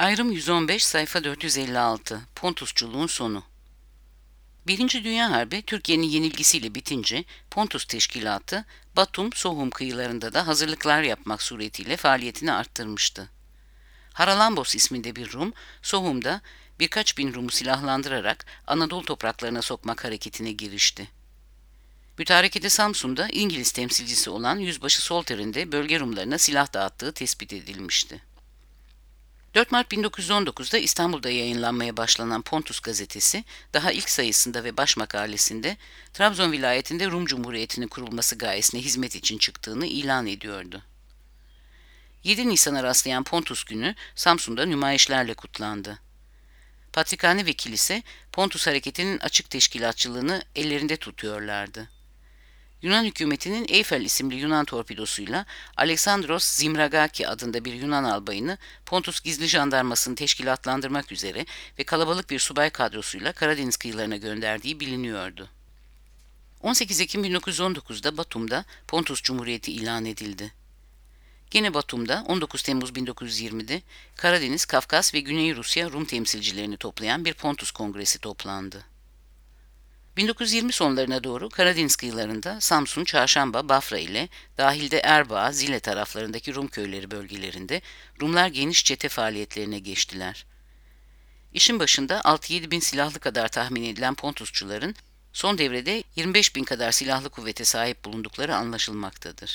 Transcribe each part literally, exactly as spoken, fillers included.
Ayrım yüz on beş sayfa dört yüz elli altı Pontusçuluğun sonu. Birinci Dünya Harbi Türkiye'nin yenilgisiyle bitince Pontus Teşkilatı Batum, Sohum kıyılarında da hazırlıklar yapmak suretiyle faaliyetini arttırmıştı. Haralambos isminde bir Rum, Sohum'da birkaç bin Rum'u silahlandırarak Anadolu topraklarına sokmak hareketine girişti. Mütarekede Samsun'da İngiliz temsilcisi olan Yüzbaşı Solter'in de bölge Rumlarına silah dağıttığı tespit edilmişti. dört Mart bin dokuz yüz on dokuzda İstanbul'da yayınlanmaya başlanan Pontus gazetesi, daha ilk sayısında ve baş makalesinde Trabzon vilayetinde Rum Cumhuriyeti'nin kurulması gayesine hizmet için çıktığını ilan ediyordu. yedi Nisan'a rastlayan Pontus günü Samsun'da nümayişlerle kutlandı. Patrikhane ve kilise Pontus hareketinin açık teşkilatçılığını ellerinde tutuyorlardı. Yunan hükümetinin Eyfel isimli Yunan torpidosuyla Alexandros Zimragaki adında bir Yunan albayını Pontus gizli jandarmasını teşkilatlandırmak üzere ve kalabalık bir subay kadrosuyla Karadeniz kıyılarına gönderdiği biliniyordu. on sekiz Ekim bin dokuz yüz on dokuzda Batum'da Pontus Cumhuriyeti ilan edildi. Gene Batum'da on dokuz Temmuz bin dokuz yüz yirmide Karadeniz, Kafkas ve Güney Rusya Rum temsilcilerini toplayan bir Pontus Kongresi toplandı. bin dokuz yüz yirmi sonlarına doğru Karadeniz kıyılarında Samsun, Çarşamba, Bafra ile dahilde Erbaa, Zile taraflarındaki Rum köyleri bölgelerinde Rumlar geniş çete faaliyetlerine geçtiler. İşin başında altı yedi bin silahlı kadar tahmin edilen Pontusçuların son devrede yirmi beş bin kadar silahlı kuvvete sahip bulundukları anlaşılmaktadır.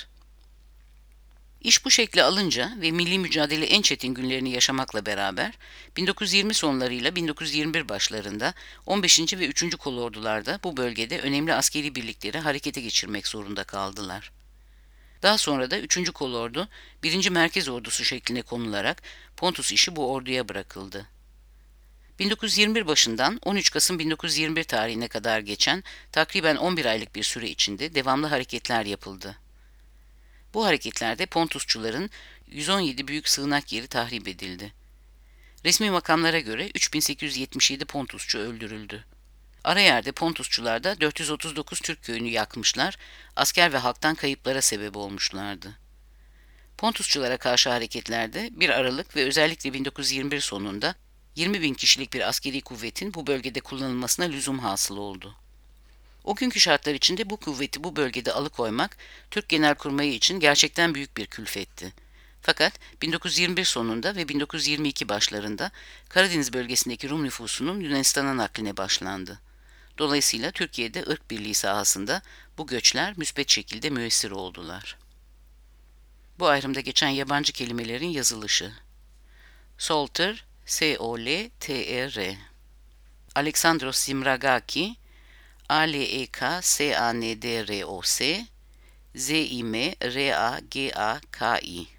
İş bu şekle alınca ve milli mücadele en çetin günlerini yaşamakla beraber bin dokuz yüz yirmi sonlarıyla bin dokuz yüz yirmi bir başlarında on beşinci ve üçüncü kolordularda bu bölgede önemli askeri birlikleri harekete geçirmek zorunda kaldılar. Daha sonra da üçüncü kolordu birinci Merkez Ordusu şekline konularak Pontus işi bu orduya bırakıldı. bin dokuz yüz yirmi bir başından on üç Kasım bin dokuz yüz yirmi bir tarihine kadar geçen takriben on bir aylık bir süre içinde devamlı hareketler yapıldı. Bu hareketlerde Pontusçuların yüz on yedi büyük sığınak yeri tahrip edildi. Resmi makamlara göre üç bin sekiz yüz yetmiş yedi Pontusçu öldürüldü. Ara yerde Pontusçular da dört yüz otuz dokuz Türk köyünü yakmışlar, asker ve halktan kayıplara sebep olmuşlardı. Pontusçulara karşı hareketlerde bir Aralık ve özellikle bin dokuz yüz yirmi bir sonunda yirmi bin kişilik bir askeri kuvvetin bu bölgede kullanılmasına lüzum hasıl oldu. O günkü şartlar içinde bu kuvveti bu bölgede alıkoymak, Türk Genelkurmayı için gerçekten büyük bir külfetti. Fakat bin dokuz yüz yirmi bir sonunda ve bin dokuz yüz yirmi iki başlarında Karadeniz bölgesindeki Rum nüfusunun Yunanistan'a nakline başlandı. Dolayısıyla Türkiye'de ırk birliği sahasında bu göçler müspet şekilde müessir oldular. Bu ayrımda geçen yabancı kelimelerin yazılışı: Solter, S O L T E R, Alexandros Zimragaki, A L E K S A N D R O S, Z I M R A G A K I.